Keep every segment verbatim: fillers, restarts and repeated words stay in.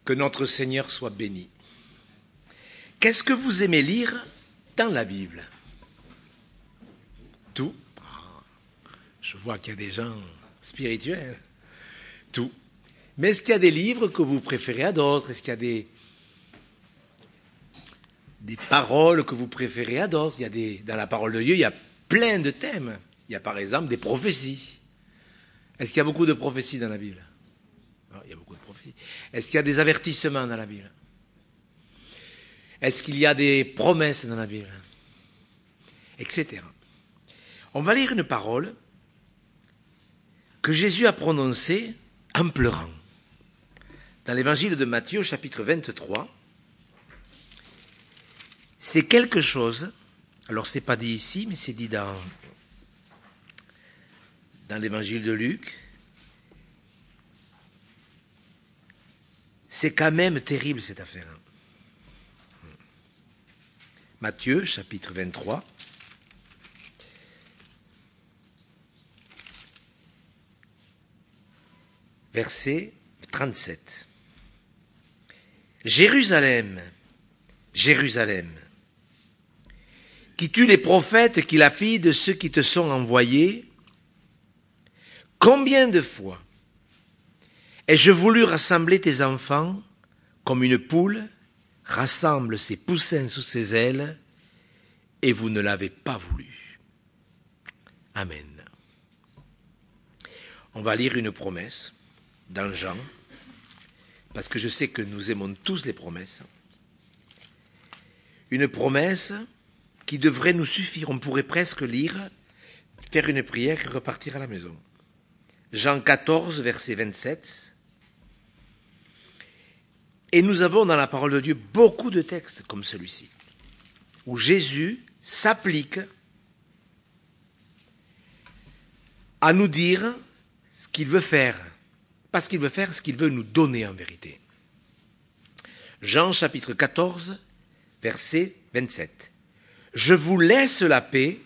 Que notre Seigneur soit béni. Qu'est-ce que vous aimez lire dans la Bible? Tout. Je vois qu'il y a des gens spirituels. Tout. Mais est-ce qu'il y a des livres que vous préférez à d'autres? Est-ce qu'il y a des, des paroles que vous préférez à d'autres? Il y a des, dans la parole de Dieu, il y a plein de thèmes. Il y a par exemple des prophéties. Est-ce qu'il y a beaucoup de prophéties dans la Bible? Non, il y a beaucoup de prophéties. Est-ce qu'il y a des avertissements dans la Bible? Est-ce qu'il y a des promesses dans la Bible? Etc. On va lire une parole que Jésus a prononcée en pleurant. Dans l'évangile de Matthieu, chapitre vingt-trois, c'est quelque chose, alors c'est pas dit ici, mais c'est dit dans, dans l'évangile de Luc. C'est quand même terrible cette affaire. Matthieu, chapitre vingt-trois. Verset trente-sept. Jérusalem, Jérusalem, qui tue les prophètes et qui lapide ceux qui te sont envoyés, combien de fois ai-je voulu rassembler tes enfants comme une poule rassemble ses poussins sous ses ailes, et vous ne l'avez pas voulu. Amen. On va lire une promesse dans Jean, parce que je sais que nous aimons tous les promesses. Une promesse qui devrait nous suffire. On pourrait presque lire, faire une prière et repartir à la maison. Jean quatorze, verset vingt-sept. Et nous avons dans la parole de Dieu beaucoup de textes comme celui-ci, où Jésus s'applique à nous dire ce qu'il veut faire, pas ce qu'il veut faire, ce qu'il veut nous donner en vérité. Jean chapitre quatorze, verset vingt-sept. Je vous laisse la paix,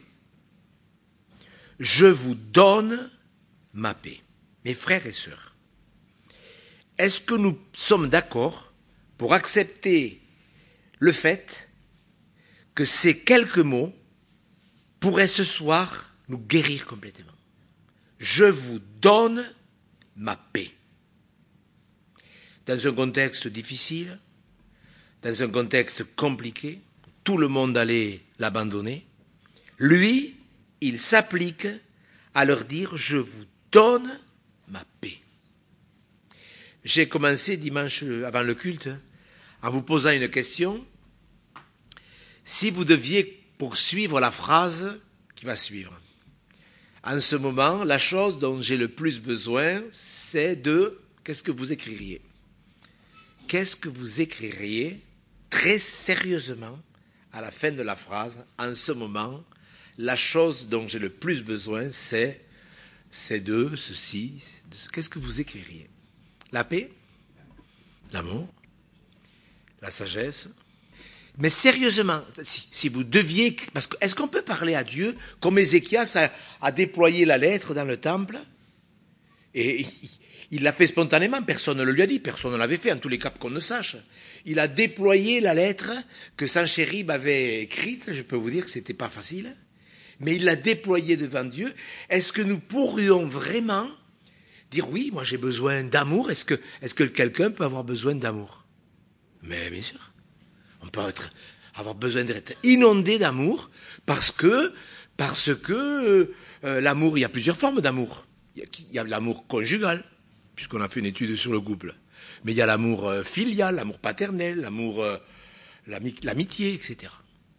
je vous donne ma paix. Mes frères et sœurs, est-ce que nous sommes d'accord pour accepter le fait que ces quelques mots pourraient ce soir nous guérir complètement? Je vous donne ma paix. Dans un contexte difficile, dans un contexte compliqué, tout le monde allait l'abandonner. Lui, il s'applique à leur dire « Je vous donne ma paix ». J'ai commencé dimanche avant le culte en vous posant une question. Si vous deviez poursuivre la phrase qui va suivre. En ce moment, la chose dont j'ai le plus besoin, c'est de... Qu'est-ce que vous écririez? Qu'est-ce que vous écririez très sérieusement à la fin de la phrase? En ce moment, la chose dont j'ai le plus besoin, c'est... C'est de ceci. De ce... Qu'est-ce que vous écririez? La paix, l'amour, la sagesse. Mais sérieusement, si, si vous deviez... Parce que, est-ce qu'on peut parler à Dieu comme Ézéchias a, a déployé la lettre dans le temple? Et il, il l'a fait spontanément, personne ne le lui a dit, personne ne l'avait fait, en tous les cas qu'on ne sache. Il a déployé la lettre que Sanchérib avait écrite, je peux vous dire que c'était pas facile, mais il l'a déployée devant Dieu. Est-ce que nous pourrions vraiment... dire oui, moi j'ai besoin d'amour, est-ce que, est-ce que quelqu'un peut avoir besoin d'amour? Mais bien sûr, on peut être, avoir besoin d'être inondé d'amour parce que, parce que euh, l'amour, il y a plusieurs formes d'amour. Il y a, il y a l'amour conjugal, puisqu'on a fait une étude sur le couple, mais il y a l'amour euh, filial, l'amour paternel, l'amour, euh, l'ami, l'amitié, et cetera.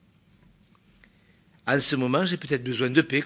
En ce moment, j'ai peut-être besoin de paix.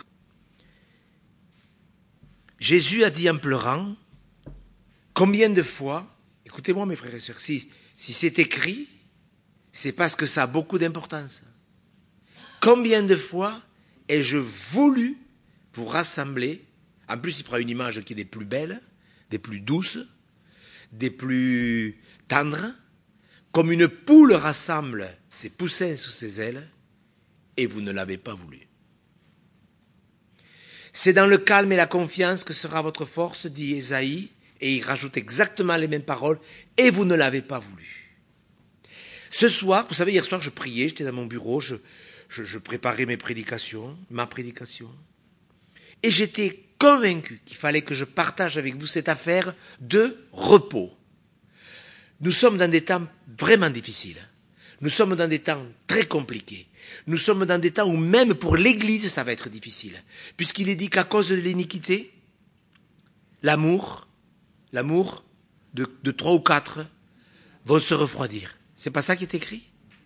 Jésus a dit en pleurant, combien de fois, écoutez-moi mes frères et sœurs, si, si c'est écrit, c'est parce que ça a beaucoup d'importance. Combien de fois ai-je voulu vous rassembler? En plus, il prend une image qui est des plus belles, des plus douces, des plus tendres, comme une poule rassemble ses poussins sous ses ailes, et vous ne l'avez pas voulu. C'est dans le calme et la confiance que sera votre force, dit Ésaïe, Et il rajoute exactement les mêmes paroles, et vous ne l'avez pas voulu. Ce soir, vous savez, hier soir, je priais, j'étais dans mon bureau, je, je, je préparais mes prédications, ma prédication, et j'étais convaincu qu'il fallait que je partage avec vous cette affaire de repos. Nous sommes dans des temps vraiment difficiles. Nous sommes dans des temps très compliqués. Nous sommes dans des temps où même pour l'Église, ça va être difficile. Puisqu'il est dit qu'à cause de l'iniquité, l'amour, l'amour de, de trois ou quatre vont se refroidir. C'est pas ça qui est écrit?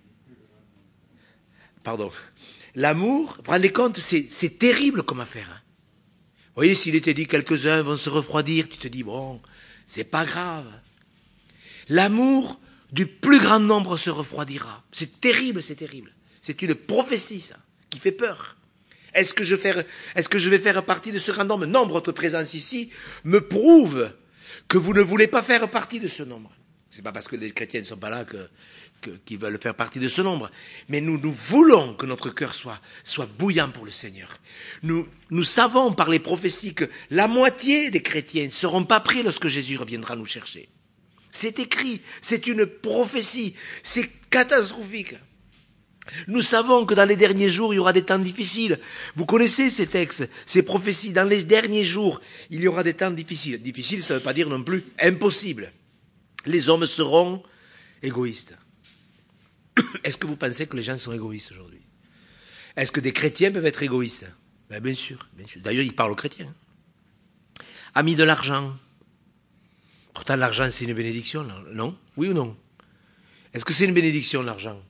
Pardon. L'amour, vous vous rendez compte, c'est, c'est terrible comme affaire. Hein. Vous voyez, s'il était dit quelques-uns vont se refroidir, tu te dis, bon, c'est pas grave. L'amour du plus grand nombre se refroidira. C'est terrible, c'est terrible. C'est une prophétie, ça, qui fait peur. Est-ce que je vais faire, est-ce que je vais faire partie de ce grand nombre? Non, votre présence ici me prouve que vous ne voulez pas faire partie de ce nombre. C'est pas parce que les chrétiens ne sont pas là que, que, qu'ils veulent faire partie de ce nombre. Mais nous, nous voulons que notre cœur soit, soit bouillant pour le Seigneur. Nous, nous savons par les prophéties que la moitié des chrétiens ne seront pas pris lorsque Jésus reviendra nous chercher. C'est écrit, c'est une prophétie, c'est catastrophique. Nous savons que dans les derniers jours, il y aura des temps difficiles. Vous connaissez ces textes, ces prophéties. Dans les derniers jours, il y aura des temps difficiles. Difficile, ça ne veut pas dire non plus impossible. Les hommes seront égoïstes. Est-ce que vous pensez que les gens sont égoïstes aujourd'hui? Est-ce que des chrétiens peuvent être égoïstes? Ben, bien sûr, bien sûr. D'ailleurs, ils parlent aux chrétiens. Amis de l'argent. Pourtant, l'argent, c'est une bénédiction, non? Oui ou non? Est-ce que c'est une bénédiction, l'argent?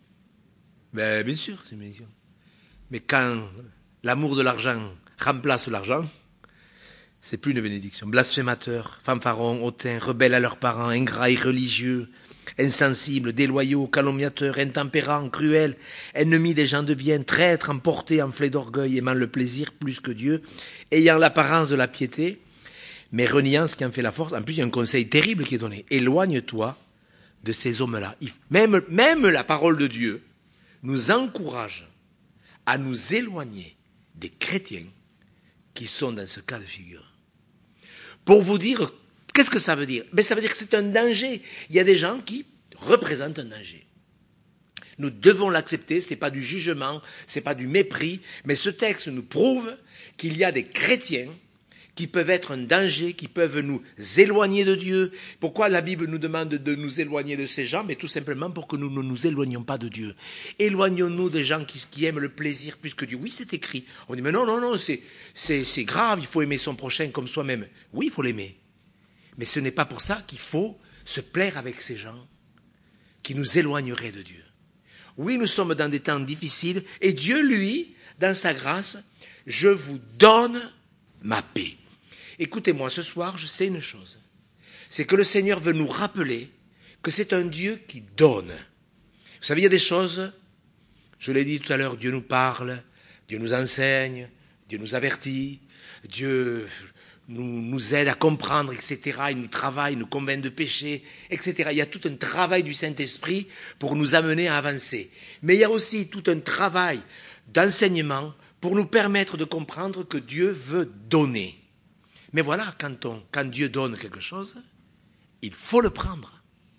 Ben, bien sûr, c'est une bénédiction. Mais quand l'amour de l'argent remplace l'argent, c'est plus une bénédiction. Blasphémateurs, fanfarons, hautains, rebelles à leurs parents, ingrats, irreligieux, insensibles, déloyaux, calomniateurs, intempérants, cruels, ennemis des gens de bien, traîtres, emportés, enflés d'orgueil, aimant le plaisir plus que Dieu, ayant l'apparence de la piété, mais reniant ce qui en fait la force. En plus, il y a un conseil terrible qui est donné. Éloigne-toi de ces hommes-là. Même, même la parole de Dieu nous encourage à nous éloigner des chrétiens qui sont dans ce cas de figure. Pour vous dire, qu'est-ce que ça veut dire? Ben, ça veut dire que c'est un danger. Il y a des gens qui représentent un danger. Nous devons l'accepter, ce n'est pas du jugement, ce n'est pas du mépris, mais ce texte nous prouve qu'il y a des chrétiens qui peuvent être un danger, qui peuvent nous éloigner de Dieu. Pourquoi la Bible nous demande de nous éloigner de ces gens? Mais tout simplement pour que nous ne nous éloignions pas de Dieu. Éloignons-nous des gens qui, qui aiment le plaisir plus que Dieu. Oui, c'est écrit. On dit, mais non, non, non, c'est, c'est, c'est grave, il faut aimer son prochain comme soi-même. Oui, il faut l'aimer. Mais ce n'est pas pour ça qu'il faut se plaire avec ces gens qui nous éloigneraient de Dieu. Oui, nous sommes dans des temps difficiles, et Dieu, lui, dans sa grâce, je vous donne ma paix. Écoutez-moi, ce soir, je sais une chose. C'est que le Seigneur veut nous rappeler que c'est un Dieu qui donne. Vous savez, il y a des choses, je l'ai dit tout à l'heure, Dieu nous parle, Dieu nous enseigne, Dieu nous avertit, Dieu nous, nous aide à comprendre, et cetera. Il nous travaille, nous convainc de péché, et cetera. Il y a tout un travail du Saint-Esprit pour nous amener à avancer. Mais il y a aussi tout un travail d'enseignement pour nous permettre de comprendre que Dieu veut donner. Mais voilà, quand, on, quand Dieu donne quelque chose, il faut le prendre.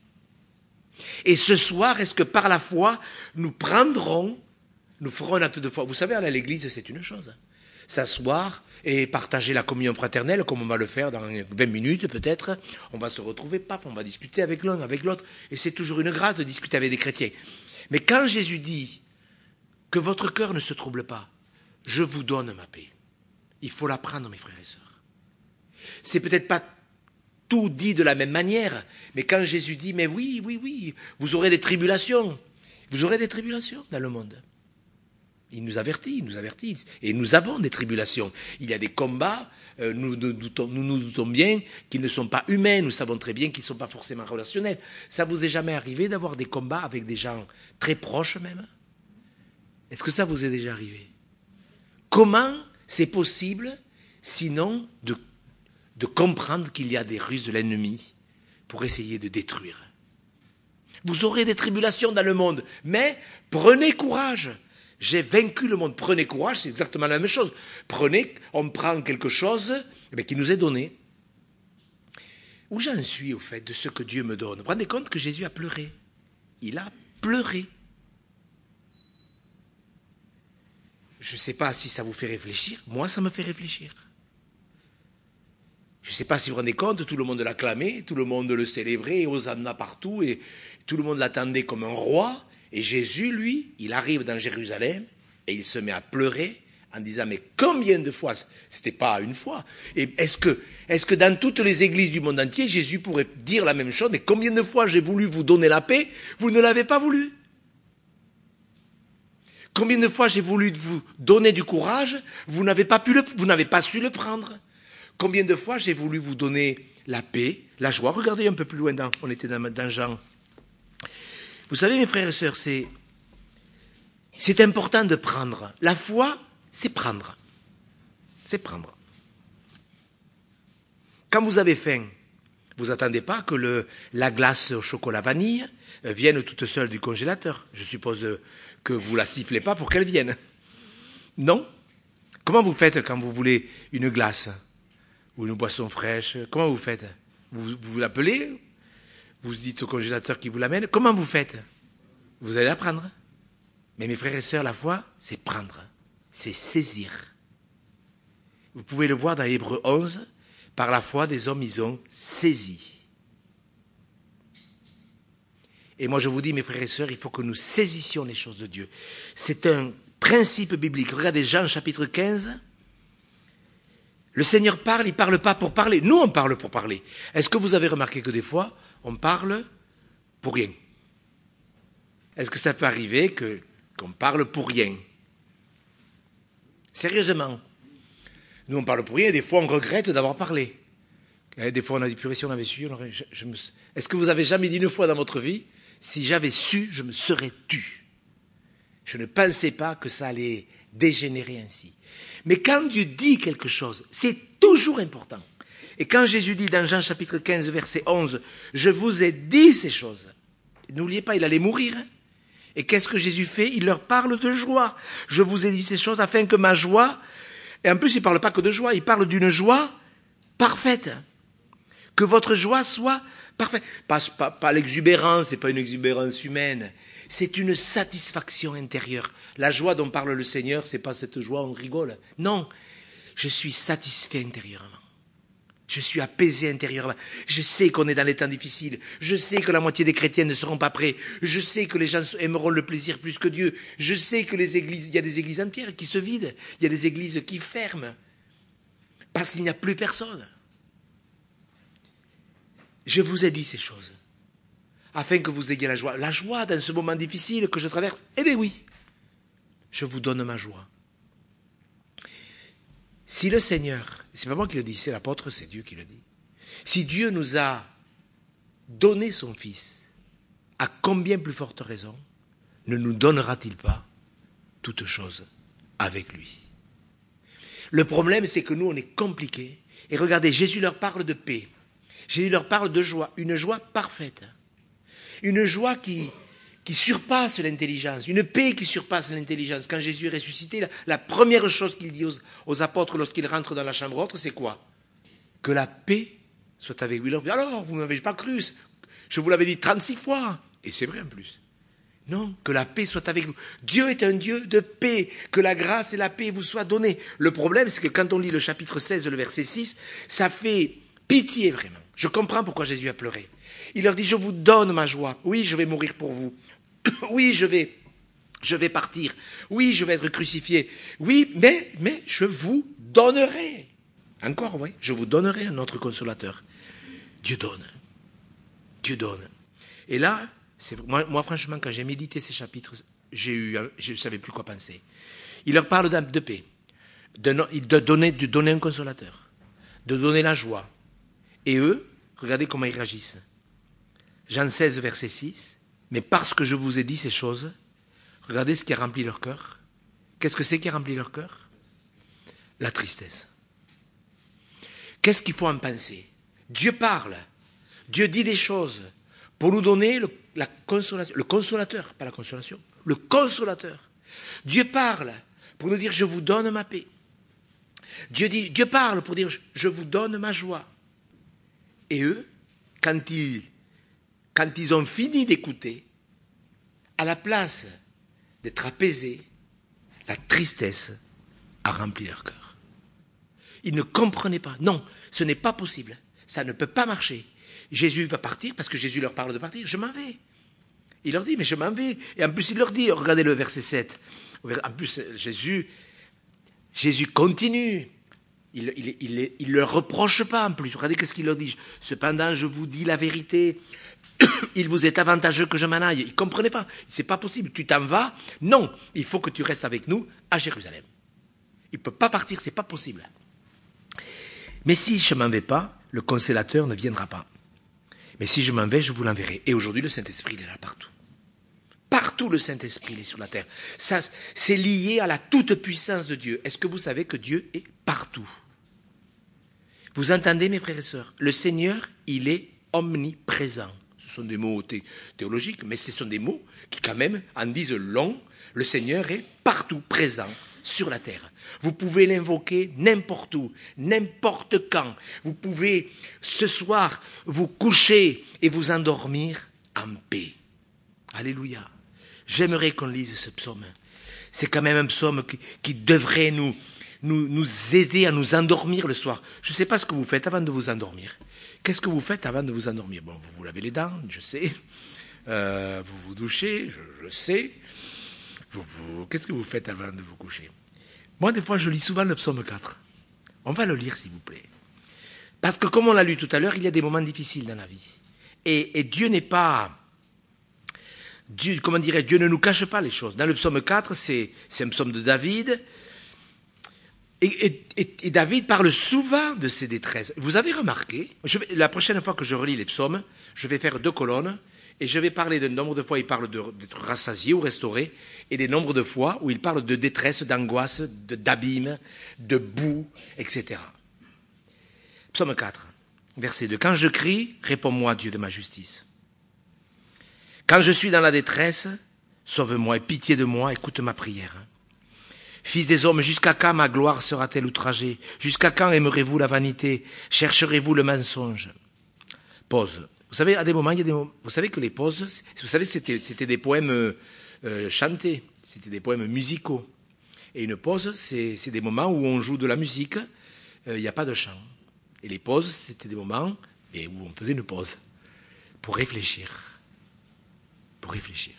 Et ce soir, est-ce que par la foi, nous prendrons, nous ferons un acte de foi? Vous savez, aller à l'église, c'est une chose. S'asseoir et partager la communion fraternelle, comme on va le faire dans vingt minutes peut-être. On va se retrouver, paf, on va discuter avec l'un, avec l'autre. Et c'est toujours une grâce de discuter avec des chrétiens. Mais quand Jésus dit que votre cœur ne se trouble pas, je vous donne ma paix, il faut la prendre, mes frères et sœurs. C'est peut-être pas tout dit de la même manière, mais quand Jésus dit, mais oui, oui, oui, vous aurez des tribulations, vous aurez des tribulations dans le monde. Il nous avertit, il nous avertit, et nous avons des tribulations. Il y a des combats, euh, nous, nous, doutons, nous nous doutons bien qu'ils ne sont pas humains, nous savons très bien qu'ils ne sont pas forcément relationnels. Ça vous est jamais arrivé d'avoir des combats avec des gens très proches même? Est-ce que ça vous est déjà arrivé? Comment c'est possible, sinon de, de comprendre qu'il y a des ruses de l'ennemi pour essayer de détruire? Vous aurez des tribulations dans le monde, mais prenez courage. J'ai vaincu le monde. Prenez courage, c'est exactement la même chose. Prenez, on prend quelque chose eh bien, qui nous est donné. Où j'en suis au fait de ce que Dieu me donne? Vous vous rendez compte que Jésus a pleuré? Il a pleuré. Je ne sais pas si ça vous fait réfléchir. Moi, ça me fait réfléchir. Je ne sais pas si vous vous rendez compte, tout le monde l'acclamait, tout le monde le célébrait, Hosanna partout, et tout le monde l'attendait comme un roi. Et Jésus, lui, il arrive dans Jérusalem et il se met à pleurer en disant, mais combien de fois? C'était pas une fois. Et est-ce que, est-ce que dans toutes les églises du monde entier, Jésus pourrait dire la même chose? Mais combien de fois j'ai voulu vous donner la paix, vous ne l'avez pas voulu? Combien de fois j'ai voulu vous donner du courage, vous n'avez pas pu le, vous n'avez pas su le prendre? Combien de fois j'ai voulu vous donner la paix, la joie? Regardez un peu plus loin, dans, on était dans, dans Jean. Vous savez, mes frères et sœurs, c'est, c'est important de prendre. La foi, c'est prendre. C'est prendre. Quand vous avez faim, vous n'attendez pas que le, la glace au chocolat vanille vienne toute seule du congélateur. Je suppose que vous ne la sifflez pas pour qu'elle vienne. Non? Comment vous faites quand vous voulez une glace ou une boisson fraîche? Comment vous faites? Vous vous l'appelez? Vous dites au congélateur qui vous l'amène? Comment vous faites? Vous allez la prendre. Mais mes frères et sœurs, la foi, c'est prendre. C'est saisir. Vous pouvez le voir dans Hébreux onze. Par la foi, des hommes, ils ont saisi. Et moi, je vous dis, mes frères et sœurs, il faut que nous saisissions les choses de Dieu. C'est un principe biblique. Regardez Jean chapitre quinze. Le Seigneur parle, il ne parle pas pour parler. Nous, on parle pour parler. Est-ce que vous avez remarqué que des fois, on parle pour rien? Est-ce que ça peut arriver que, qu'on parle pour rien? Sérieusement. Nous, on parle pour rien et des fois, on regrette d'avoir parlé. Des fois, on a dit, purée, si on avait su, on aurait, je, je me... Est-ce que vous avez jamais dit une fois dans votre vie, si j'avais su, je me serais tu? Je ne pensais pas que ça allait dégénérer ainsi. Mais quand Dieu dit quelque chose, c'est toujours important. Et quand Jésus dit dans Jean chapitre quinze, verset onze, « Je vous ai dit ces choses », n'oubliez pas, il allait mourir. Hein. Et qu'est-ce que Jésus fait? Il leur parle de joie. « Je vous ai dit ces choses afin que ma joie... » Et en plus, il ne parle pas que de joie, il parle d'une joie parfaite. Que votre joie soit parfaite. Pas, pas, pas l'exubérance, ce n'est pas une exubérance humaine. C'est une satisfaction intérieure. La joie dont parle le Seigneur, ce n'est pas cette joie, on rigole. Non, je suis satisfait intérieurement. Je suis apaisé intérieurement. Je sais qu'on est dans les temps difficiles. Je sais que la moitié des chrétiens ne seront pas prêts. Je sais que les gens aimeront le plaisir plus que Dieu. Je sais que les églises, il y a des églises entières qui se vident. Il y a des églises qui ferment. Parce qu'il n'y a plus personne. Je vous ai dit ces choses. Afin que vous ayez la joie. La joie dans ce moment difficile que je traverse. Eh bien oui. Je vous donne ma joie. Si le Seigneur, c'est pas moi qui le dis, c'est l'apôtre, c'est Dieu qui le dit. Si Dieu nous a donné son Fils, à combien plus forte raison ne nous donnera-t-il pas toutes choses avec lui? Le problème, c'est que nous, on est compliqués. Et regardez, Jésus leur parle de paix. Jésus leur parle de joie, une joie parfaite. Une joie qui... qui surpasse l'intelligence, une paix qui surpasse l'intelligence. Quand Jésus est ressuscité, la, la première chose qu'il dit aux, aux apôtres lorsqu'ils rentrent dans la chambre haute, c'est quoi? Que la paix soit avec vous. Alors, vous ne m'avez pas cru, je vous l'avais dit trente-six fois, et c'est vrai en plus. Non, que la paix soit avec vous. Dieu est un Dieu de paix, que la grâce et la paix vous soient données. Le problème, c'est que quand on lit le chapitre seize, le verset six, ça fait pitié vraiment. Je comprends pourquoi Jésus a pleuré. Il leur dit, je vous donne ma joie. Oui, je vais mourir pour vous. Oui, je vais, je vais partir. Oui, je vais être crucifié. Oui, mais, mais je vous donnerai. Encore, oui, je vous donnerai un autre consolateur. Dieu donne. Dieu donne. Et là, c'est, moi, moi, franchement, quand j'ai médité ces chapitres, j'ai eu, je ne savais plus quoi penser. Il leur parle de paix, de, de, donner, de donner un consolateur, de donner la joie. Et eux, regardez comment ils réagissent. Jean seize, verset six. Mais parce que je vous ai dit ces choses, regardez ce qui a rempli leur cœur. Qu'est-ce que c'est qui a rempli leur cœur? La tristesse. Qu'est-ce qu'il faut en penser? Dieu parle. Dieu dit des choses pour nous donner le, la consolation, le consolateur, pas la consolation, le consolateur. Dieu parle pour nous dire je vous donne ma paix. Dieu dit, Dieu parle pour dire je vous donne ma joie. Et eux, quand ils, quand ils ont fini d'écouter, à la place d'être apaisés, la tristesse a rempli leur cœur. Ils ne comprenaient pas. Non, ce n'est pas possible. Ça ne peut pas marcher. Jésus va partir parce que Jésus leur parle de partir. Je m'en vais. Il leur dit, mais je m'en vais. Et en plus, il leur dit, regardez le verset sept. En plus, Jésus, Jésus continue. Il ne il, il, il leur reproche pas en plus. Regardez qu'est-ce qu'il leur dit. Cependant, je vous dis la vérité. Il vous est avantageux que je m'en aille. Il ne comprenait pas. C'est pas possible. Tu t'en vas. Non, il faut que tu restes avec nous à Jérusalem. Il ne peut pas partir, c'est pas possible. Mais si je ne m'en vais pas, le consolateur ne viendra pas. Mais si je m'en vais, je vous l'enverrai. Et aujourd'hui, le Saint-Esprit, il est là partout. Partout, le Saint-Esprit, il est sur la terre. Ça, c'est lié à la toute-puissance de Dieu. Est-ce que vous savez que Dieu est partout? Vous entendez, mes frères et sœurs? Le Seigneur, il est omniprésent. Ce sont des mots thé- théologiques, mais ce sont des mots qui, quand même, en disent long. Le Seigneur est partout présent sur la terre. Vous pouvez l'invoquer n'importe où, n'importe quand. Vous pouvez, ce soir, vous coucher et vous endormir en paix. Alléluia. J'aimerais qu'on lise ce psaume. C'est quand même un psaume qui, qui devrait nous, nous, nous aider à nous endormir le soir. Je ne sais pas ce que vous faites avant de vous endormir. Qu'est-ce que vous faites avant de vous endormir? Bon, vous vous lavez les dents, je sais. Euh, vous vous douchez, je, je sais. Vous, vous, qu'est-ce que vous faites avant de vous coucher? Moi, des fois, je lis souvent le psaume quatre. On va le lire, s'il vous plaît. Parce que, comme on l'a lu tout à l'heure, il y a des moments difficiles dans la vie. Et, et Dieu n'est pas... Dieu, comment dirais, Dieu ne nous cache pas les choses. Dans le psaume quatre, c'est, c'est un psaume de David. Et, et, et, et David parle souvent de ses détresses. Vous avez remarqué, je vais, la prochaine fois que je relis les psaumes, je vais faire deux colonnes. Et je vais parler d'un nombre de fois où il parle de, d'être rassasié ou restauré, et des nombres de fois où il parle de détresse, d'angoisse, de, d'abîme, de boue, et cetera. Psaume quatre, verset deux. Quand je crie, réponds-moi, Dieu de ma justice. Quand je suis dans la détresse, sauve-moi, aie pitié de moi, écoute ma prière. Fils des hommes, jusqu'à quand ma gloire sera-t-elle outragée? Jusqu'à quand aimerez-vous la vanité? Chercherez-vous le mensonge? Pause. Vous savez, à des moments, il y a des moments, vous savez que les pauses, vous savez, c'était, c'était des poèmes euh, chantés, c'était des poèmes musicaux. Et une pause, c'est, c'est des moments où on joue de la musique, il n'y a pas de chant. Et les pauses, c'était des moments et où on faisait une pause pour réfléchir. Pour réfléchir.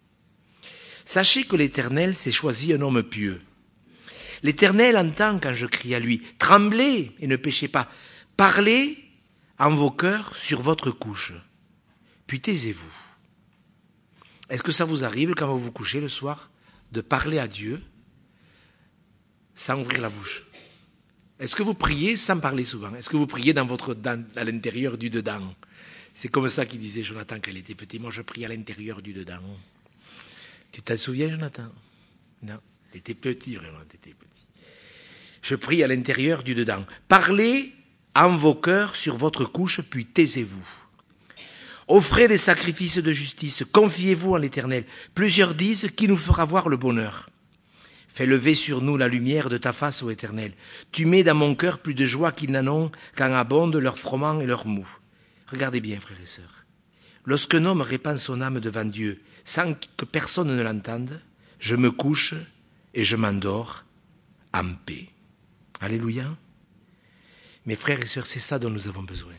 Sachez que l'Éternel s'est choisi un homme pieux. L'Éternel entend quand je crie à lui. Tremblez et ne péchez pas. Parlez en vos cœurs sur votre couche. Puis taisez-vous. Est-ce que ça vous arrive quand vous vous couchez le soir de parler à Dieu sans ouvrir la bouche? Est-ce que vous priez sans parler souvent? Est-ce que vous priez dans votre, dans, à l'intérieur du dedans? C'est comme ça qu'il disait Jonathan quand il était petit. Moi, je prie à l'intérieur du dedans. Tu t'en souviens, Jonathan? Non, tu étais petit, vraiment, tu étais petit. Je prie à l'intérieur du dedans. Parlez en vos cœurs sur votre couche, puis taisez-vous. Offrez des sacrifices de justice, confiez-vous en l'Éternel. Plusieurs disent, qui nous fera voir le bonheur? Fais lever sur nous la lumière de ta face, ô Éternel. Tu mets dans mon cœur plus de joie qu'ils n'en ont quand abondent leur froment et leur mou. Regardez bien, frères et sœurs. Lorsqu'un homme répand son âme devant Dieu, sans que personne ne l'entende, je me couche et je m'endors en paix. Alléluia. Mes frères et sœurs, c'est ça dont nous avons besoin.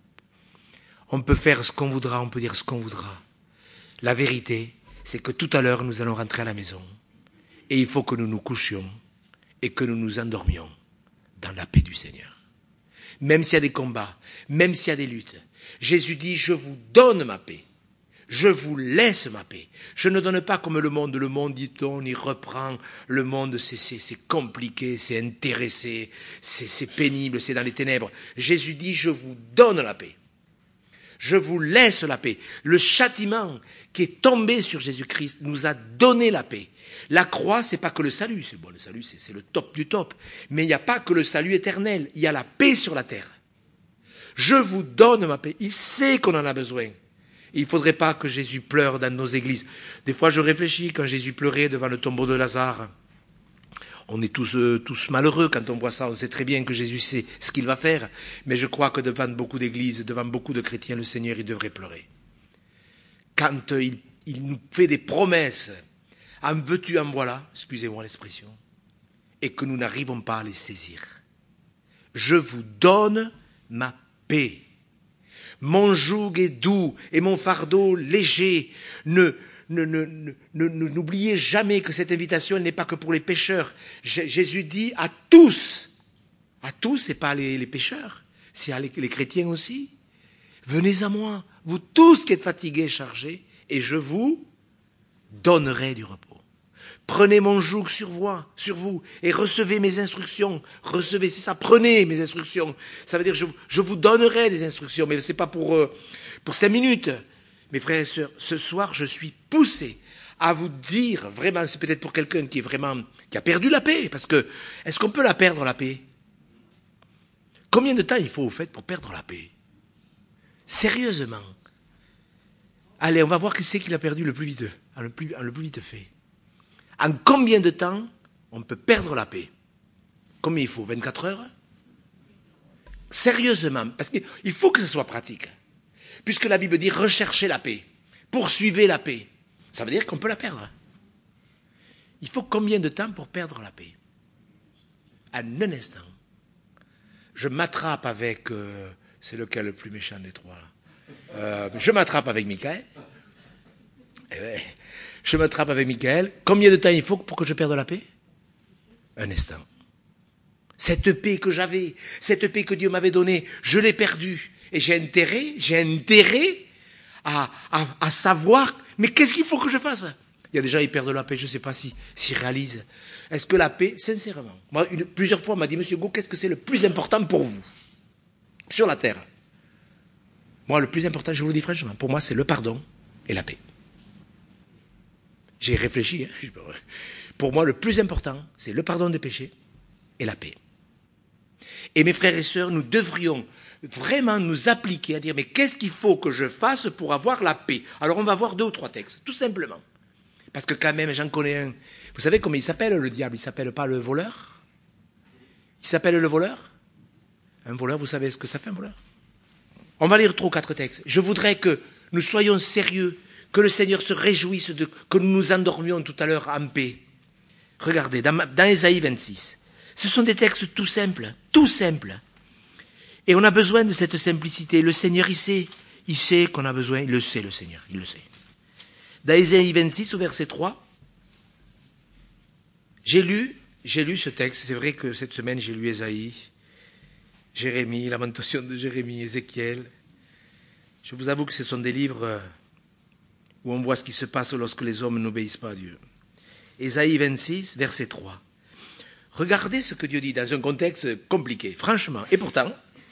On peut faire ce qu'on voudra, on peut dire ce qu'on voudra. La vérité, c'est que tout à l'heure, nous allons rentrer à la maison. Et il faut que nous nous couchions et que nous nous endormions dans la paix du Seigneur. Même s'il y a des combats, même s'il y a des luttes. Jésus dit, je vous donne ma paix. Je vous laisse ma paix. Je ne donne pas comme le monde. Le monde, dit-on, il reprend. Le monde, c'est, c'est, c'est compliqué, c'est intéressé, c'est, c'est pénible, c'est dans les ténèbres. Jésus dit, je vous donne la paix. Je vous laisse la paix. Le châtiment qui est tombé sur Jésus-Christ nous a donné la paix. La croix, c'est pas que le salut. C'est bon, le salut, c'est, c'est le top du top. Mais il n'y a pas que le salut éternel. Il y a la paix sur la terre. Je vous donne ma paix. Il sait qu'on en a besoin. Il ne faudrait pas que Jésus pleure dans nos églises. Des fois, je réfléchis quand Jésus pleurait devant le tombeau de Lazare. On est tous, euh, tous malheureux quand on voit ça. On sait très bien que Jésus sait ce qu'il va faire. Mais je crois que devant beaucoup d'églises, devant beaucoup de chrétiens, le Seigneur, il devrait pleurer. Quand euh, il, il nous fait des promesses, en veux-tu, en voilà, excusez-moi l'expression, et que nous n'arrivons pas à les saisir. Je vous donne ma paix. Mon joug est doux et mon fardeau léger. Ne, ne, ne, ne, ne, n'oubliez jamais que cette invitation, elle n'est pas que pour les pécheurs. J- Jésus dit à tous, à tous, et pas les, les pécheurs, c'est à les, les chrétiens aussi. Venez à moi, vous tous qui êtes fatigués et chargés, et je vous donnerai du repos. Prenez mon joug sur vous, sur vous et recevez mes instructions. Recevez, c'est ça, prenez mes instructions. Ça veut dire je, je vous donnerai des instructions, mais c'est pas pour, euh, pour cinq minutes. Mes frères et sœurs, ce soir, je suis poussé à vous dire, vraiment, c'est peut-être pour quelqu'un qui est vraiment, qui a perdu la paix, parce que, est-ce qu'on peut la perdre, la paix? Combien de temps il faut, au fait, pour perdre la paix? Sérieusement. Allez, on va voir qui c'est qui l'a perdu le plus vite, le plus, le plus vite fait. En combien de temps on peut perdre la paix? Combien il faut? vingt-quatre heures? Sérieusement, parce qu'il faut que ce soit pratique. Puisque la Bible dit recherchez la paix, poursuivez la paix. Ça veut dire qu'on peut la perdre. Il faut combien de temps pour perdre la paix? En un instant. Je m'attrape avec... Euh, c'est lequel le plus méchant des trois là euh, Je m'attrape avec Michael. Eh ben, je m'attrape avec Michael. Combien de temps il faut pour que je perde la paix? Un instant. Cette paix que j'avais, cette paix que Dieu m'avait donnée, je l'ai perdue. Et j'ai intérêt, j'ai intérêt à, à, à savoir, mais qu'est-ce qu'il faut que je fasse? Il y a des gens qui perdent la paix, je ne sais pas s'ils si, si réalisent. Est-ce que la paix, sincèrement, moi, une, plusieurs fois, on m'a dit, Monsieur Go, qu'est-ce que c'est le plus important pour vous sur la terre? Moi, le plus important, je vous le dis franchement, pour moi, c'est le pardon et la paix. J'ai réfléchi. Hein. Pour moi, le plus important, c'est le pardon des péchés et la paix. Et mes frères et sœurs, nous devrions vraiment nous appliquer à dire, mais qu'est-ce qu'il faut que je fasse pour avoir la paix? Alors, on va voir deux ou trois textes, tout simplement. Parce que quand même, j'en connais un. Vous savez comment il s'appelle, le diable? Il ne s'appelle pas le voleur? Il s'appelle le voleur? Un voleur, vous savez ce que ça fait, un voleur? On va lire trois ou quatre textes. Je voudrais que nous soyons sérieux, que le Seigneur se réjouisse de que nous nous endormions tout à l'heure en paix. Regardez, dans, dans Ésaïe vingt-six, ce sont des textes tout simples, tout simples. Et on a besoin de cette simplicité. Le Seigneur, il sait, il sait qu'on a besoin, il le sait, le Seigneur, il le sait. Dans Ésaïe vingt-six, au verset trois, j'ai lu, j'ai lu ce texte. C'est vrai que cette semaine, j'ai lu Ésaïe, Jérémie, Lamentation de Jérémie, Ézéchiel. Je vous avoue que ce sont des livres où on voit ce qui se passe lorsque les hommes n'obéissent pas à Dieu. Ésaïe vingt-six, verset trois. Regardez ce que Dieu dit dans un contexte compliqué, franchement. Et pourtant,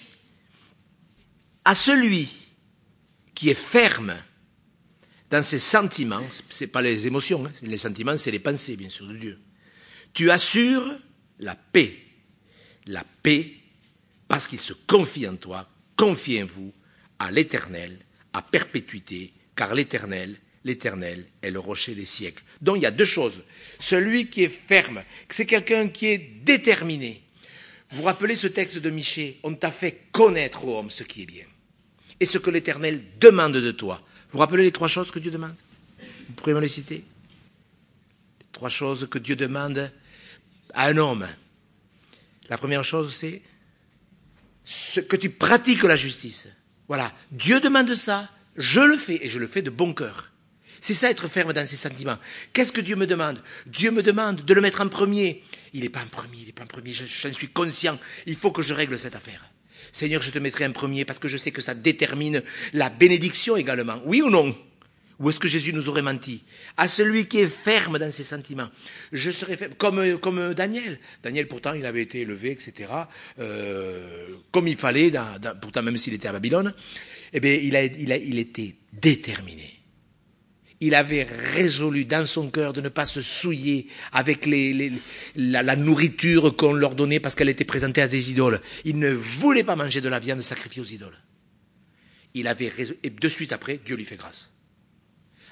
à celui qui est ferme dans ses sentiments, ce n'est pas les émotions, hein, les sentiments, c'est les pensées, bien sûr, de Dieu. Tu assures la paix. La paix, parce qu'il se confie en toi, confiez-vous à l'Éternel, à perpétuité, car l'Éternel, l'Éternel est le rocher des siècles. Donc il y a deux choses. Celui qui est ferme, c'est quelqu'un qui est déterminé. Vous vous rappelez ce texte de Michée? On t'a fait connaître, ô homme, ce qui est bien. Et ce que l'Éternel demande de toi. Vous vous rappelez les trois choses que Dieu demande? Vous pourriez me les citer? Les trois choses que Dieu demande à un homme. La première chose, c'est ce que tu pratiques la justice. Voilà. Dieu demande ça, je le fais, et je le fais de bon cœur. C'est ça, être ferme dans ses sentiments. Qu'est-ce que Dieu me demande? Dieu me demande de le mettre en premier. Il n'est pas en premier, il n'est pas en premier, j'en suis conscient. Il faut que je règle cette affaire. Seigneur, je te mettrai en premier parce que je sais que ça détermine la bénédiction également. Oui ou non? Ou est-ce que Jésus nous aurait menti? À celui qui est ferme dans ses sentiments, je serai ferme, comme, comme Daniel. Daniel, pourtant, il avait été élevé, et cetera, euh, comme il fallait, dans, dans, pourtant, même s'il était à Babylone, eh bien, il, a, il, a, il était déterminé. Il avait résolu dans son cœur de ne pas se souiller avec les, les, la, la nourriture qu'on leur donnait parce qu'elle était présentée à des idoles. Il ne voulait pas manger de la viande sacrifiée aux idoles. Il avait résolu, et de suite après, Dieu lui fait grâce.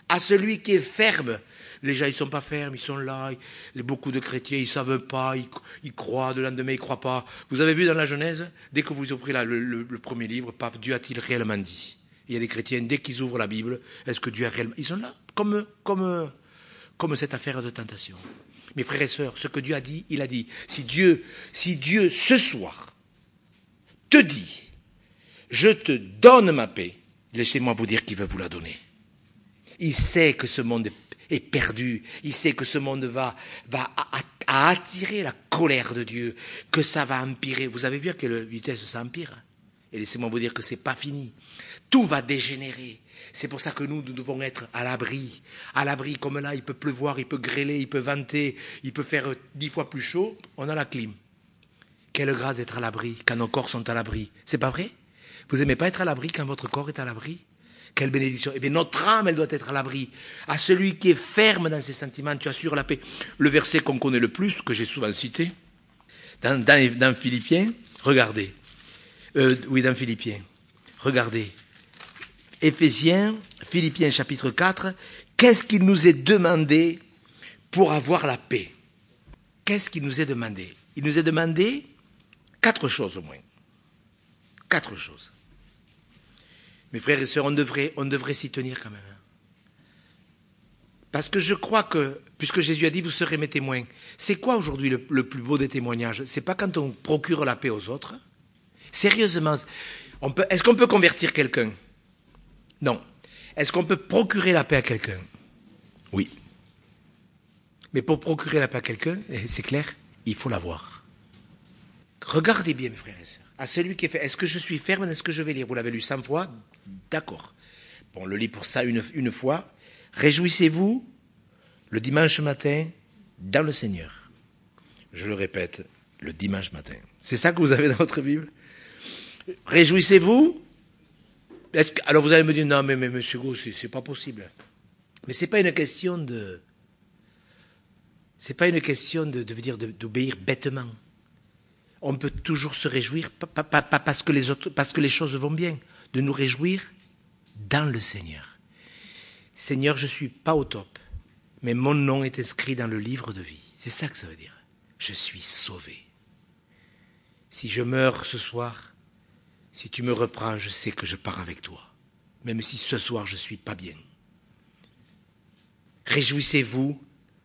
À celui qui est ferme. Les gens, ils ne sont pas fermes, ils sont là. Ils, beaucoup de chrétiens, ils ne savent pas, ils, ils croient, le lendemain, ils ne croient pas. Vous avez vu dans la Genèse, dès que vous ouvrez la, le, le, le premier livre, paf, Dieu a-t-il réellement dit? Il y a des chrétiens, dès qu'ils ouvrent la Bible, est-ce que Dieu a réellement... Ils sont là, comme, comme, comme cette affaire de tentation. Mes frères et sœurs, ce que Dieu a dit, il a dit. Si Dieu, si Dieu, ce soir, te dit, je te donne ma paix, laissez-moi vous dire qu'il veut vous la donner. Il sait que ce monde est perdu, il sait que ce monde va, va à, à attirer la colère de Dieu, que ça va empirer. Vous avez vu à quelle vitesse ça empire? Et laissez-moi vous dire que c'est pas fini. Tout va dégénérer. C'est pour ça que nous, nous devons être à l'abri. À l'abri, comme là, il peut pleuvoir, il peut grêler, il peut venter, il peut faire dix fois plus chaud, on a la clim. Quelle grâce d'être à l'abri, quand nos corps sont à l'abri. C'est pas vrai? Vous n'aimez pas être à l'abri quand votre corps est à l'abri? Quelle bénédiction. Eh bien, notre âme, elle doit être à l'abri. À celui qui est ferme dans ses sentiments, tu assures la paix. Le verset qu'on connaît le plus, que j'ai souvent cité, dans, dans, dans Philippiens, regardez. Euh, oui, dans Philippiens. Regardez. Éphésiens, Philippiens chapitre quatre, qu'est-ce qu'il nous est demandé pour avoir la paix? Qu'est-ce qu'il nous est demandé? Il nous est demandé quatre choses au moins. Quatre choses. Mes frères et sœurs, on devrait, on devrait s'y tenir quand même. Parce que je crois que, puisque Jésus a dit, vous serez mes témoins, c'est quoi aujourd'hui le, le plus beau des témoignages? C'est pas quand on procure la paix aux autres. Sérieusement, on peut, est-ce qu'on peut convertir quelqu'un? Non. Est-ce qu'on peut procurer la paix à quelqu'un? Oui. Mais pour procurer la paix à quelqu'un, c'est clair, il faut l'avoir. Regardez bien, mes frères et sœurs. À celui qui est fait, est-ce que je suis ferme? Est-ce que je vais lire? Vous l'avez lu cent fois? D'accord. Bon, on le lit pour ça une, une fois. Réjouissez-vous le dimanche matin dans le Seigneur. Je le répète, le dimanche matin. C'est ça que vous avez dans votre Bible? Réjouissez-vous. Alors vous allez me dire, non mais, mais monsieur Gou, c'est, c'est pas possible. Mais c'est pas une question de... C'est pas une question de, de, dire, de, d'obéir bêtement. On peut toujours se réjouir, pas, pas, pas parce, que les autres, parce que les choses vont bien, de nous réjouir dans le Seigneur. Seigneur, je ne suis pas au top, mais mon nom est inscrit dans le livre de vie. C'est ça que ça veut dire. Je suis sauvé. Si je meurs ce soir, si tu me reprends, je sais que je pars avec toi, même si ce soir je ne suis pas bien. Réjouissez-vous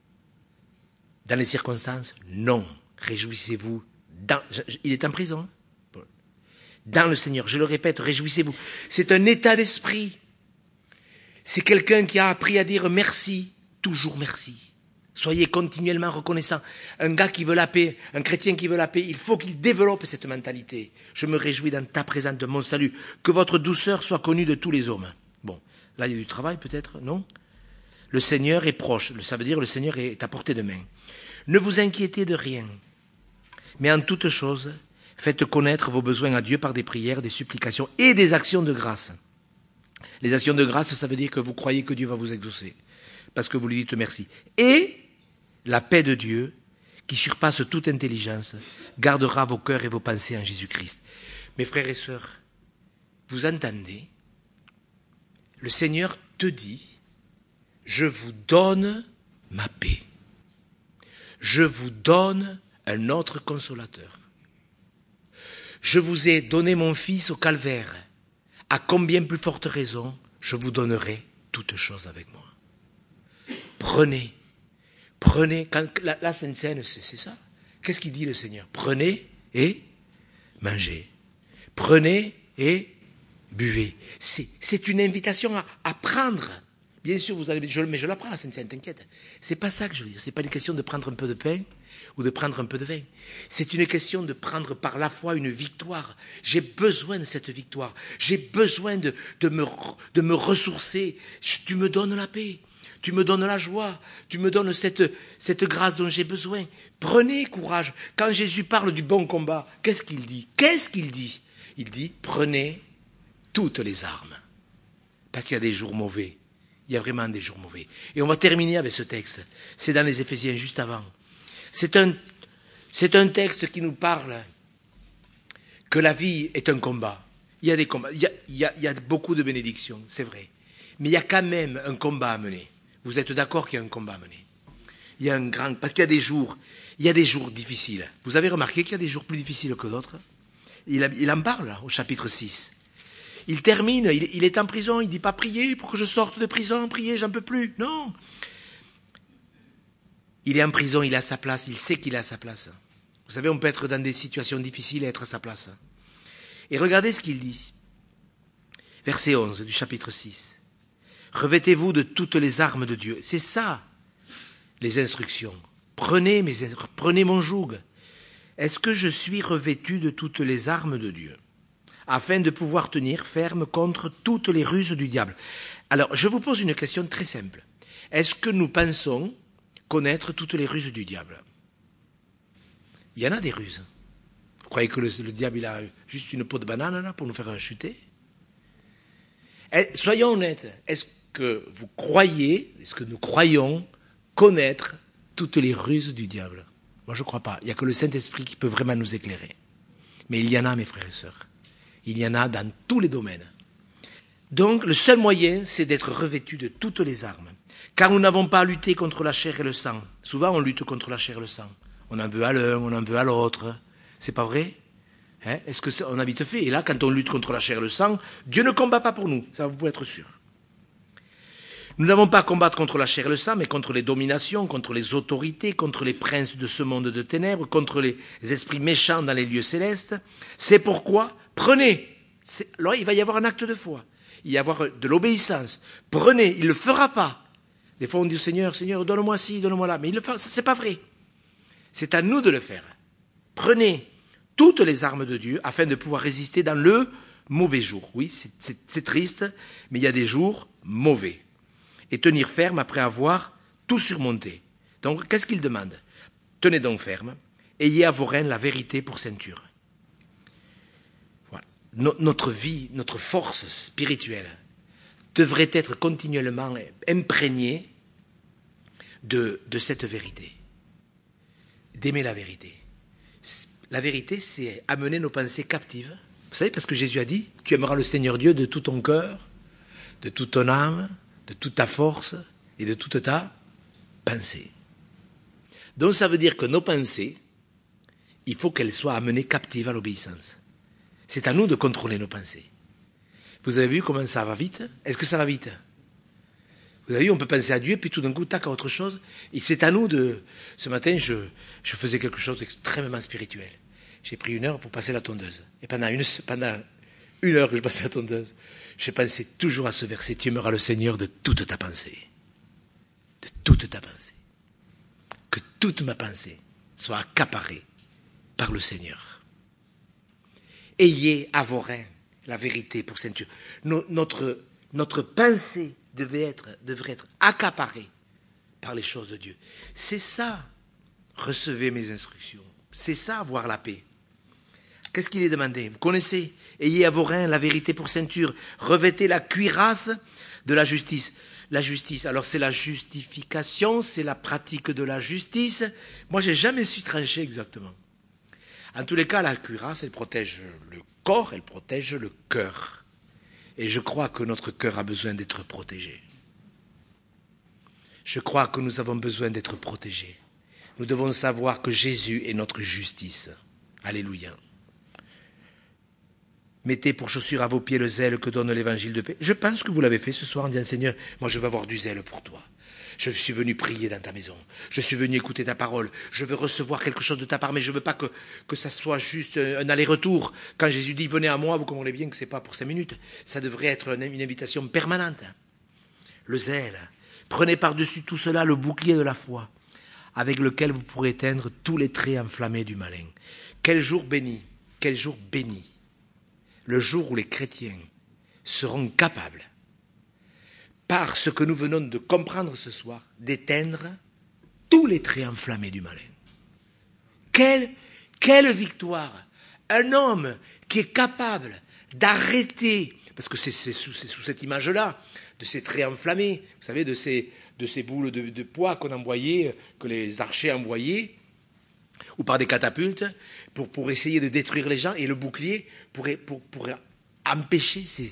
dans les circonstances? Non. Réjouissez-vous dans... Il est en prison. Dans le Seigneur. Je le répète, réjouissez-vous. C'est un état d'esprit. C'est quelqu'un qui a appris à dire merci. Toujours merci. Soyez continuellement reconnaissants. Un gars qui veut la paix, un chrétien qui veut la paix, il faut qu'il développe cette mentalité. Je me réjouis dans ta présence, de mon salut. Que votre douceur soit connue de tous les hommes. Bon, là il y a du travail peut-être, non? Le Seigneur est proche. Ça veut dire le Seigneur est à portée de main. Ne vous inquiétez de rien. Mais en toute chose, faites connaître vos besoins à Dieu par des prières, des supplications et des actions de grâce. Les actions de grâce, ça veut dire que vous croyez que Dieu va vous exaucer. Parce que vous lui dites merci. Et la paix de Dieu, qui surpasse toute intelligence, gardera vos cœurs et vos pensées en Jésus-Christ. Mes frères et sœurs, vous entendez? Le Seigneur te dit, je vous donne ma paix. Je vous donne un autre consolateur. Je vous ai donné mon Fils au calvaire. À combien plus forte raison, je vous donnerai toutes choses avec moi. Prenez, prenez, quand la, la Sainte Seine, c'est, c'est ça. Qu'est-ce qu'il dit le Seigneur? Prenez et mangez. Prenez et buvez. C'est, c'est une invitation à, à prendre. Bien sûr, vous allez, je, mais je la prends la Sainte Seine, t'inquiète. C'est pas ça que je veux dire. C'est pas une question de prendre un peu de pain ou de prendre un peu de vin. C'est une question de prendre par la foi une victoire. J'ai besoin de cette victoire. J'ai besoin de, de, me, de me ressourcer. Tu me donnes la paix. Tu me donnes la joie. Tu me donnes cette, cette grâce dont j'ai besoin. Prenez courage. Quand Jésus parle du bon combat, qu'est-ce qu'il dit? Qu'est-ce qu'il dit? Il dit, prenez toutes les armes. Parce qu'il y a des jours mauvais. Il y a vraiment des jours mauvais. Et on va terminer avec ce texte. C'est dans les Éphésiens, juste avant. C'est un, c'est un texte qui nous parle que la vie est un combat. Il y a des combats, il y a, il y a, il y a beaucoup de bénédictions, c'est vrai. Mais il y a quand même un combat à mener. Vous êtes d'accord qu'il y a un combat à mener? Il y a un grand... Parce qu'il y a des jours, il y a des jours difficiles. Vous avez remarqué qu'il y a des jours plus difficiles que d'autres? Il, a, il en parle là, au chapitre six. Il termine, il, il est en prison, il ne dit pas prier pour que je sorte de prison, prier, j'en peux plus. Non. Il est en prison, il est à sa place, il sait qu'il est à sa place. Vous savez, on peut être dans des situations difficiles et être à sa place. Et regardez ce qu'il dit. Verset onze du chapitre six. Revêtez-vous de toutes les armes de Dieu. C'est ça, les instructions. Prenez, mes, prenez mon joug. Est-ce que je suis revêtu de toutes les armes de Dieu, afin de pouvoir tenir ferme contre toutes les ruses du diable? Alors, je vous pose une question très simple. Est-ce que nous pensons connaître toutes les ruses du diable? Il y en a des ruses. Vous croyez que le, le diable il a juste une peau de banane là, pour nous faire chuter? Et, soyons honnêtes, est-ce que vous croyez, est-ce que nous croyons connaître toutes les ruses du diable? Moi je ne crois pas. Il n'y a que le Saint-Esprit qui peut vraiment nous éclairer. Mais il y en a, mes frères et sœurs. Il y en a dans tous les domaines. Donc le seul moyen, c'est d'être revêtu de toutes les armes. Car nous n'avons pas à lutter contre la chair et le sang. Souvent on lutte contre la chair et le sang. On en veut à l'un, on en veut à l'autre. C'est pas vrai? Hein? Est-ce que on a vite fait? Et là, quand on lutte contre la chair et le sang, Dieu ne combat pas pour nous. Ça, vous pouvez être sûr. Nous n'avons pas à combattre contre la chair et le sang, mais contre les dominations, contre les autorités, contre les princes de ce monde de ténèbres, contre les esprits méchants dans les lieux célestes. C'est pourquoi, prenez. C'est, alors, il va y avoir un acte de foi. Il va y avoir de l'obéissance. Prenez. Il ne le fera pas. Des fois, on dit au Seigneur, Seigneur, donne-moi ci, donne-moi là. Mais il le fera. C'est pas vrai. C'est à nous de le faire. Prenez toutes les armes de Dieu afin de pouvoir résister dans le mauvais jour. Oui, c'est, c'est, c'est triste, mais il y a des jours mauvais. Et tenir ferme après avoir tout surmonté. Donc, qu'est-ce qu'il demande? Tenez donc ferme, ayez à vos reins la vérité pour ceinture. Voilà. No- notre vie, notre force spirituelle devrait être continuellement imprégnée de, de cette vérité. D'aimer la vérité. La vérité, c'est amener nos pensées captives. Vous savez, parce que Jésus a dit, tu aimeras le Seigneur Dieu de tout ton cœur, de toute ton âme, de toute ta force et de toute ta pensée. Donc ça veut dire que nos pensées, il faut qu'elles soient amenées captives à l'obéissance. C'est à nous de contrôler nos pensées. Vous avez vu comment ça va vite? Est-ce que ça va vite? Vous avez vu, on peut penser à Dieu, puis tout d'un coup, tac, à autre chose. Et c'est à nous de... Ce matin, je, je faisais quelque chose d'extrêmement spirituel. J'ai pris une heure pour passer la tondeuse. Et pendant une, pendant une heure que je passais la tondeuse, j'ai pensé toujours à ce verset. Tu aimeras le Seigneur de toute ta pensée. De toute ta pensée. Que toute ma pensée soit accaparée par le Seigneur. Ayez à vos reins la vérité pour ceinture. No, notre, notre pensée devait être, devrait être accaparée par les choses de Dieu. C'est ça, recevez mes instructions. C'est ça, avoir la paix. Qu'est-ce qu'il est demandé? Vous connaissez? Ayez à vos reins la vérité pour ceinture. Revêtez la cuirasse de la justice. La justice, alors c'est la justification, c'est la pratique de la justice. Moi, j'ai jamais su trancher exactement. En tous les cas, la cuirasse, elle protège le corps, elle protège le cœur. Et je crois que notre cœur a besoin d'être protégé. Je crois que nous avons besoin d'être protégés. Nous devons savoir que Jésus est notre justice. Alléluia. Mettez pour chaussure à vos pieds le zèle que donne l'évangile de paix. Je pense que vous l'avez fait ce soir en disant, Seigneur, moi je veux avoir du zèle pour toi. Je suis venu prier dans ta maison. Je suis venu écouter ta parole. Je veux recevoir quelque chose de ta part, mais je ne veux pas que, que ça soit juste un aller-retour. Quand Jésus dit, venez à moi, vous comprenez bien que ce n'est pas pour cinq minutes. Ça devrait être une, une invitation permanente. Le zèle. Prenez par-dessus tout cela le bouclier de la foi, avec lequel vous pourrez éteindre tous les traits enflammés du malin. Quel jour béni, quel jour béni. Le jour où les chrétiens seront capables, par ce que nous venons de comprendre ce soir, d'éteindre tous les traits enflammés du malin. Quelle, quelle victoire! Un homme qui est capable d'arrêter, parce que c'est, c'est, sous, c'est sous cette image-là, de ces traits enflammés, vous savez, de ces, de ces boules de, de poids qu'on envoyait, que les archers envoyaient, ou par des catapultes, pour, pour essayer de détruire les gens, et le bouclier pour, pour, pour empêcher ces,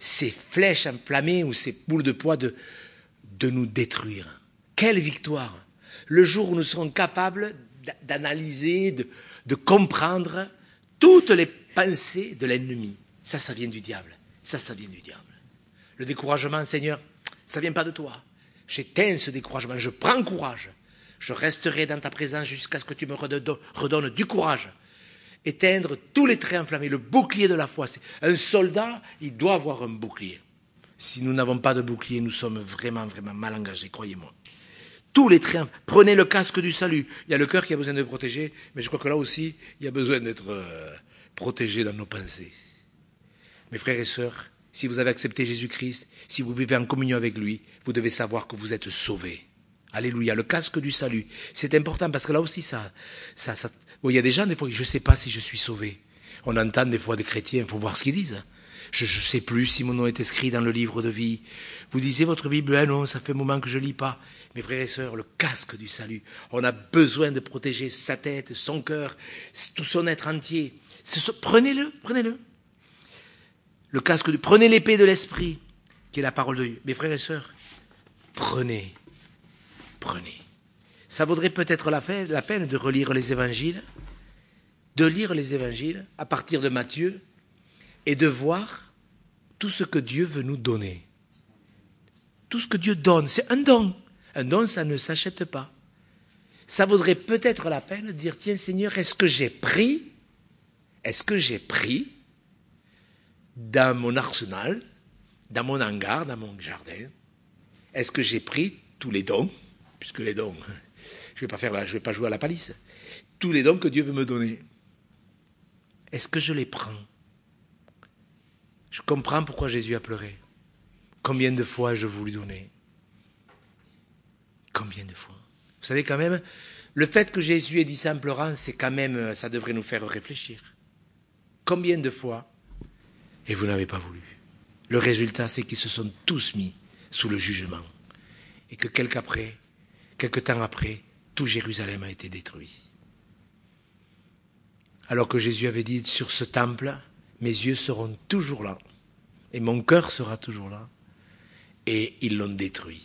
ces flèches enflammées ou ces boules de poids de, de nous détruire. Quelle victoire! Le jour où nous serons capables d'analyser, de, de comprendre toutes les pensées de l'ennemi. Ça, ça vient du diable. Ça, ça vient du diable. Le découragement, Seigneur, ça vient pas de toi. J'éteins ce découragement, je prends courage. Je resterai dans ta présence jusqu'à ce que tu me redonnes, redonnes du courage. Éteindre tous les traits enflammés, le bouclier de la foi. C'est un soldat, il doit avoir un bouclier. Si nous n'avons pas de bouclier, nous sommes vraiment, vraiment mal engagés, croyez-moi. Tous les traits, prenez le casque du salut. Il y a le cœur qui a besoin de protéger, mais je crois que là aussi, il y a besoin d'être euh, protégé dans nos pensées. Mes frères et sœurs, si vous avez accepté Jésus-Christ, si vous vivez en communion avec lui, vous devez savoir que vous êtes sauvés. Alléluia, le casque du salut. C'est important parce que là aussi, ça, ça, ça... Bon, il y a des gens, des fois, je ne sais pas si je suis sauvé. On entend des fois des chrétiens, il faut voir ce qu'ils disent. Je ne sais plus si mon nom est inscrit dans le livre de vie. Vous lisez votre Bible, ah non, ça fait un moment que je ne lis pas. Mes frères et sœurs, le casque du salut. On a besoin de protéger sa tête, son cœur, tout son être entier. Prenez-le, prenez-le. Le casque du... Prenez l'épée de l'esprit, qui est la parole de Dieu. Mes frères et sœurs, prenez, prenez. Ça vaudrait peut-être la, la peine de relire les évangiles, de lire les évangiles à partir de Matthieu et de voir tout ce que Dieu veut nous donner. Tout ce que Dieu donne, c'est un don. Un don, ça ne s'achète pas. Ça vaudrait peut-être la peine de dire, tiens Seigneur, est-ce que j'ai pris, est-ce que j'ai pris dans mon arsenal, dans mon hangar, dans mon jardin, est-ce que j'ai pris tous les dons, puisque les dons, je vais pas faire la, je vais pas jouer à la palisse, tous les dons que Dieu veut me donner, est-ce que je les prends? Je comprends pourquoi Jésus a pleuré. Combien de fois ai-je voulu donner? Combien de fois? Vous savez quand même, le fait que Jésus ait dit ça en pleurant, c'est quand même, ça devrait nous faire réfléchir. Combien de fois? Et vous n'avez pas voulu. Le résultat, c'est qu'ils se sont tous mis sous le jugement. Et que quelque, après, quelque temps après, tout Jérusalem a été détruit. Alors que Jésus avait dit, sur ce temple, mes yeux seront toujours là. Et mon cœur sera toujours là. Et ils l'ont détruit.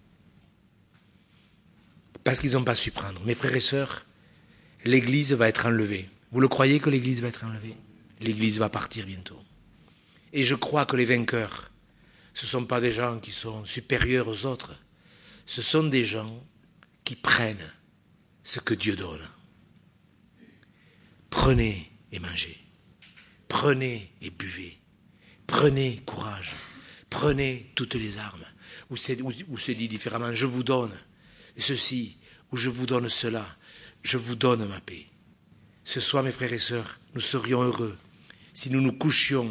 Parce qu'ils n'ont pas su prendre. Mes frères et sœurs, l'Église va être enlevée. Vous le croyez que l'Église va être enlevée? L'Église va partir bientôt. Et je crois que les vainqueurs, ce ne sont pas des gens qui sont supérieurs aux autres. Ce sont des gens qui prennent ce que Dieu donne. Prenez et mangez. Prenez et buvez. Prenez courage. Prenez toutes les armes. Ou c'est, ou, ou c'est dit différemment, je vous donne ceci, ou je vous donne cela. Je vous donne ma paix. Ce soir, mes frères et sœurs, nous serions heureux si nous nous couchions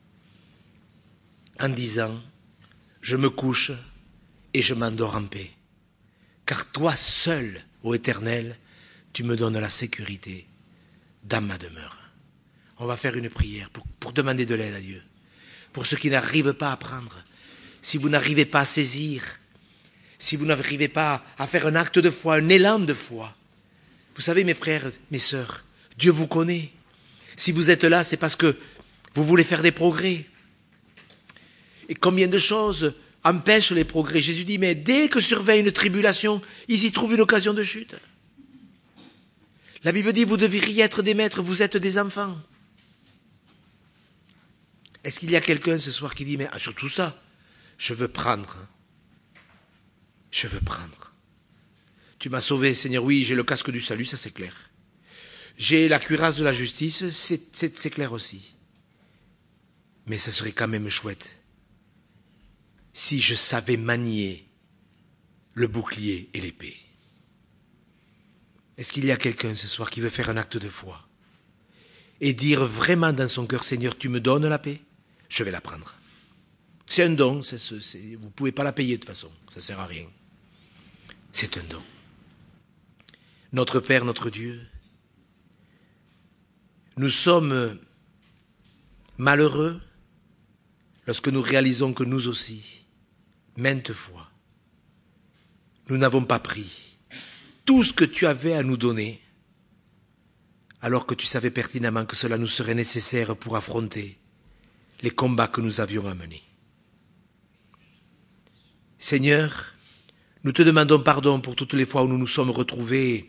en disant, je me couche et je m'endors en paix. Car toi seul, ô Éternel, tu me donnes la sécurité dans ma demeure. On va faire une prière pour, pour demander de l'aide à Dieu. Pour ceux qui n'arrivent pas à prendre, si vous n'arrivez pas à saisir, si vous n'arrivez pas à faire un acte de foi, un élan de foi. Vous savez, mes frères, mes sœurs, Dieu vous connaît. Si vous êtes là, c'est parce que vous voulez faire des progrès. Et combien de choses empêchent les progrès? Jésus dit, mais dès que survient une tribulation, ils y trouvent une occasion de chute. La Bible dit, vous devriez être des maîtres, vous êtes des enfants. Est-ce qu'il y a quelqu'un ce soir qui dit, mais surtout ça, je veux prendre. Je veux prendre. Tu m'as sauvé, Seigneur, oui, j'ai le casque du salut, ça c'est clair. J'ai la cuirasse de la justice, c'est, c'est, c'est clair aussi. Mais ça serait quand même chouette si je savais manier le bouclier et l'épée. Est-ce qu'il y a quelqu'un ce soir qui veut faire un acte de foi et dire vraiment dans son cœur, Seigneur, tu me donnes la paix, je vais la prendre. C'est un don, c'est, c'est, vous ne pouvez pas la payer de toute façon, ça ne sert à rien. C'est un don. Notre Père, notre Dieu, nous sommes malheureux lorsque nous réalisons que nous aussi, maintes fois, nous n'avons pas pris tout ce que tu avais à nous donner, alors que tu savais pertinemment que cela nous serait nécessaire pour affronter les combats que nous avions à mener. Seigneur, nous te demandons pardon pour toutes les fois où nous nous sommes retrouvés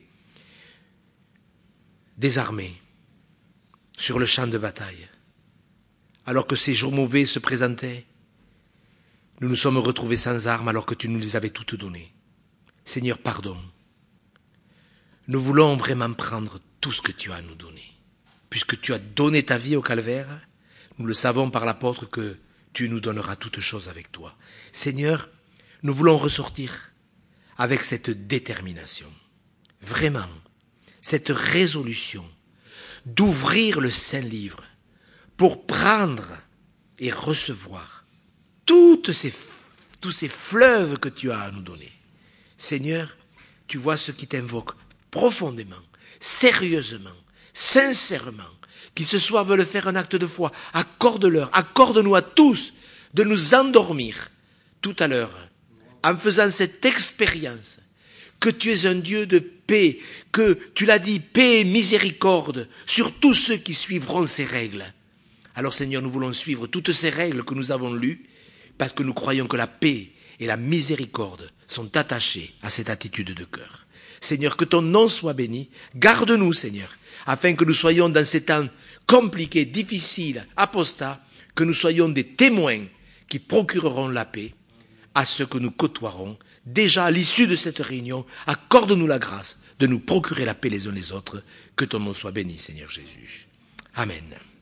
désarmés sur le champ de bataille. Alors que ces jours mauvais se présentaient, nous nous sommes retrouvés sans armes alors que tu nous les avais toutes données. Seigneur, pardon. Nous voulons vraiment prendre tout ce que tu as à nous donner. Puisque tu as donné ta vie au calvaire, nous le savons par l'apôtre que tu nous donneras toutes choses avec toi. Seigneur, nous voulons ressortir avec cette détermination, vraiment, cette résolution d'ouvrir le Saint-Livre pour prendre et recevoir toutes ces, tous ces fleuves que tu as à nous donner. Seigneur, tu vois ceux qui t'invoquent profondément, sérieusement, sincèrement, qui ce soir veulent faire un acte de foi, accorde-leur, accorde-nous à tous de nous endormir tout à l'heure, en faisant cette expérience que tu es un Dieu de paix, que tu l'as dit, paix et miséricorde sur tous ceux qui suivront ces règles. Alors Seigneur, nous voulons suivre toutes ces règles que nous avons lues, parce que nous croyons que la paix et la miséricorde sont attachées à cette attitude de cœur. Seigneur, que ton nom soit béni, garde-nous Seigneur, afin que nous soyons dans ces temps compliqués, difficiles, apostats, que nous soyons des témoins qui procureront la paix à ceux que nous côtoierons. Déjà à l'issue de cette réunion, accorde-nous la grâce de nous procurer la paix les uns les autres. Que ton nom soit béni, Seigneur Jésus. Amen.